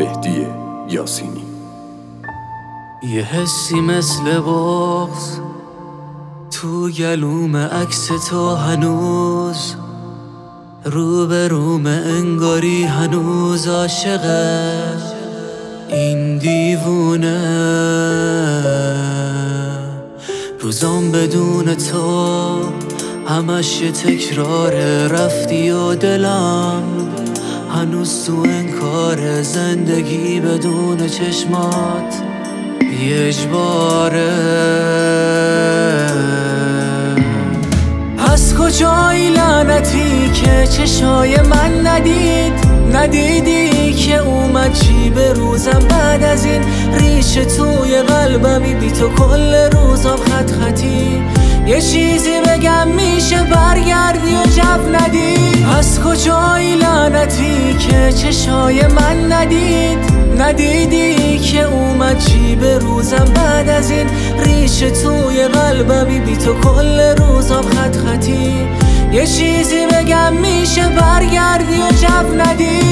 مهدی یاسینی. یه حسی مثل بغض تو گلوم عکس تو هنوز روبروم، انگاری هنوز عاشقه این دیوونه. روزام بدون تو همش یه تکراره، رفتی و دلم هنوز تو انکار، زندگی بدون چشمات یه اجباره. از کجایی لعنتی که چشای من ندیدی که اومد چی به روزم بعد از این ریشه توی قلبمی، بی تو کل روزم خط خطی. یه چیزی بگم میشه برگردی و جو ندی. از کجایی لعنتی که چشای من ندیدی که اومد چی به روزم بعد از این ریشه توی قلبمی، بی تو کل روزم خط خطی. یه چیزی بگم میشه برگردی و جو ندی.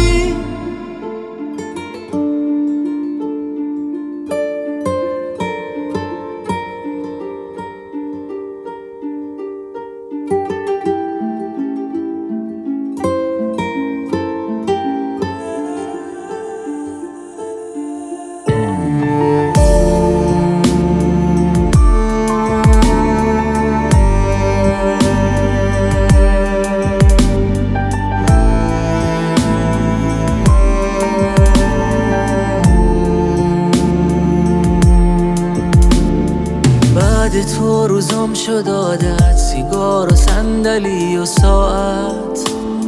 تو روزم شد عادت، سیگار و صندلی و ساعت.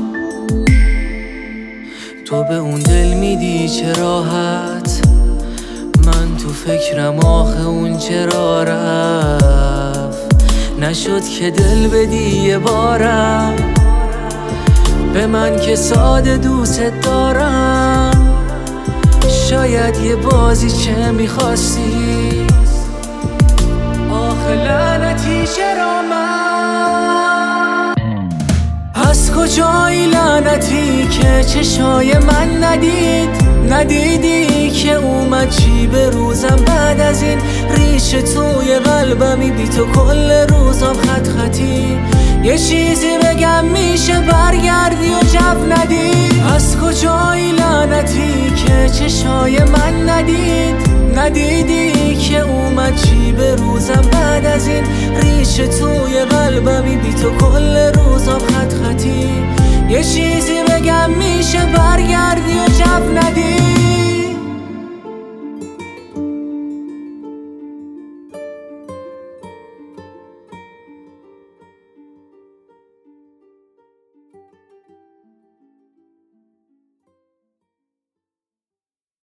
تو به اون دل میدی چه راحت، من تو فکرم آخه اون چرا رفت. نشد که دل بدی یه بارم به من که ساده دوست دارم. شاید یه بازی چه میخواستی، لعنتی چرا من؟ از کجایی لعنتی که چشای من ندیدی که اومد چی به روزم بعد از این ریشه توی قلبمی، بی تو کل روزم خط خطی. یه چیزی بگم میشه برگردی و جو ندی. از کجایی لعنتی که چشای من ندیدی که اومد چی به روزم بعد از این ریشه توی قلبمی، بی تو کل روزم خط خطی. یه چیزی بگم میشه برگردی و جو ندی.